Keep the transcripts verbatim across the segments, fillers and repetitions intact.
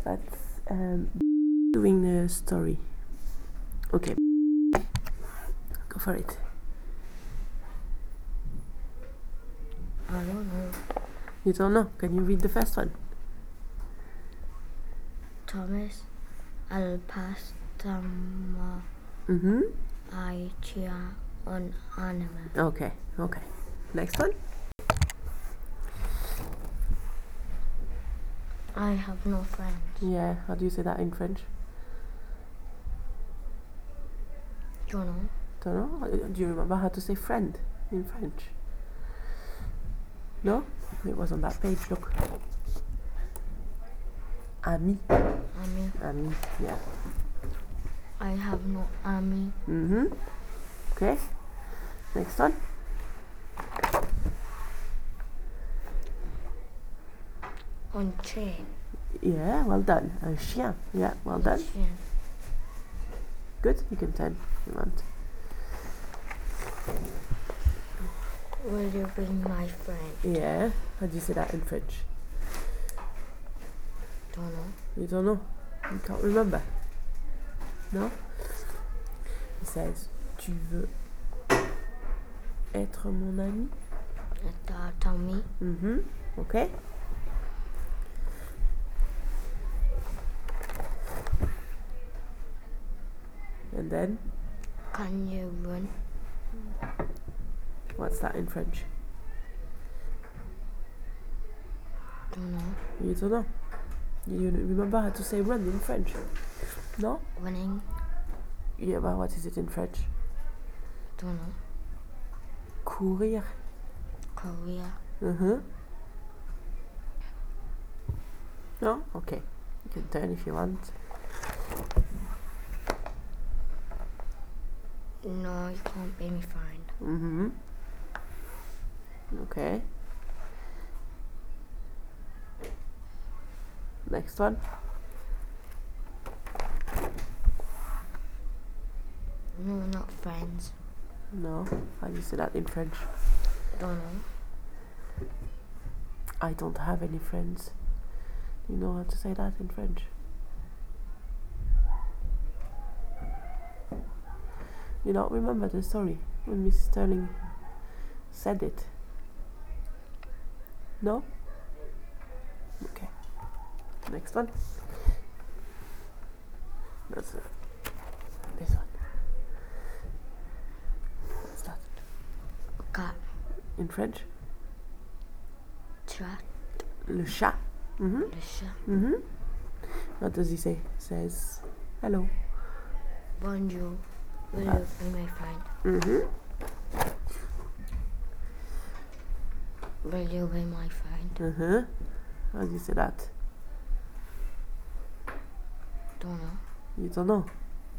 that's um, doing the story. Okay, go for it. I don't know. You don't know? Can you read the first one? Thomas Alpastama Mm-hmm. Aichia on anima. Okay, okay. Next one? I have no friends. Yeah, how do you say that in French? Don't know. Don't know? Do you remember how to say friend in French? No? It was on that page, look. Ami. Ami. Ami, yeah. I have no ami. Mm-hmm. Okay. Next one? On chain. Yeah, well done. Un chien. Yeah, well done. Chain. Good, you can turn if you want. Will you be my friend? Yeah, how do you say that in French? Don't know. You don't know? You can't remember? No? It says, tu veux être mon ami? Ta Tommy. Mm-hmm. Okay. And then, Can you run? what's that in French? Don't know. You don't know? You remember how to say run in French? No? Running. Yeah, but what is it in French? Don't know. Courir. Korea. Uh-huh. No? Okay. You can turn if you want. No, you can't be my friend. Mm-hmm. Okay. Next one. No, not friends. No. How do you say that in French? Don't know. I don't have any friends. Do you know how to say that in French? You don't remember the story when Miss Sterling said it? No? Okay. Next one. That's it. This one. What's that? Cat. In French? Chat. Le chat. Mm-hmm. Le chat. Mm-hmm. What does he say? Says hello. Bonjour. Will Ah. you be my friend? Mm-hmm. Will you be my friend? Uh-huh. How do you say that? Don't know. You don't know?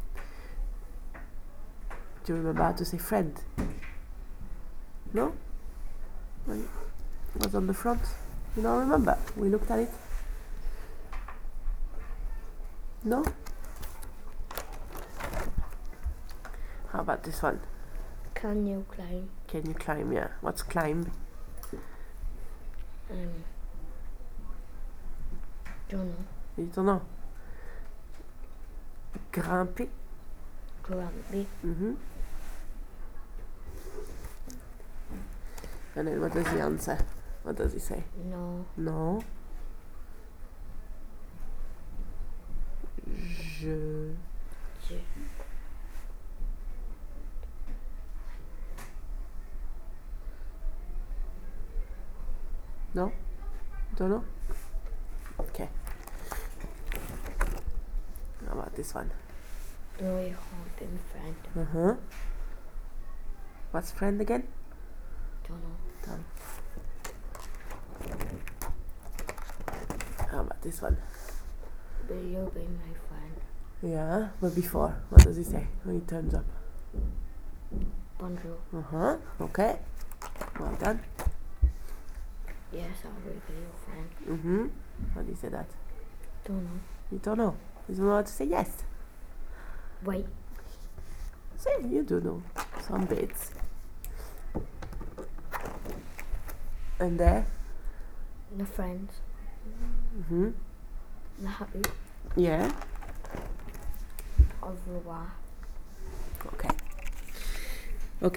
Do you remember how to say friend? No? Well, it was on the front. You don't remember? We looked at it. No? How about this one? Can you climb? Can you climb? Yeah. What's climb? Um. Don't know. You don't know? Grimper? Grumpy. Mm-hmm. And then what does he answer? What does he say? No. No. Je... Je. No? Don't know? Okay. How about this one? No, you can't be my friend. Uh-huh. What's friend again? Don't know. Done. How about this one? Will you be my friend? Yeah, but before, what does he say when he turns up? Bonjour. Uh-huh. Okay. Well done. Yes, I will be your friend. Mm-hmm. How do you say that? Don't know. You don't know. You don't know how to say yes. Wait. Say you do know some bits. And there? No friends. Mm-hmm. No. Yeah. Otherwise.